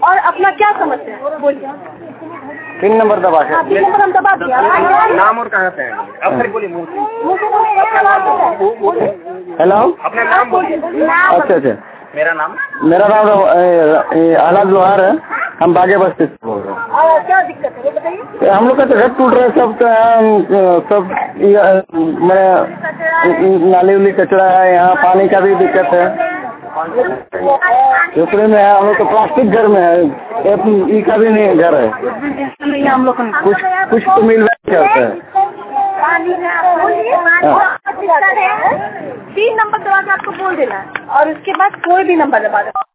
और अपना क्या समस्या है बोलिए। 3 नंबर दबा के। 3 नंबर हम दबा दिया। नाम और कहाँ से हैं? अब फिर बोलिए मुँह हेलो, अपना नाम बोलिए। अच्छा अच्छा, मेरा नाम आलाद लोहार है, हम बागे बस्ती से बोल रहे हैं। और क्या दिक्कत है ये बताइए। हम लोग का तो घर टूट रहा है, सब मैं नाली उली कचरा है, यहाँ पानी का भी दिक्कत है। दूसरे में है हम लोग तो प्लास्टिक घर में है, ई का भी नहीं घर है, हम लोग कुछ तो मिल रहा है। 3 नंबर दबा के आपको बोल देना है और उसके बाद कोई भी नंबर दबा दो।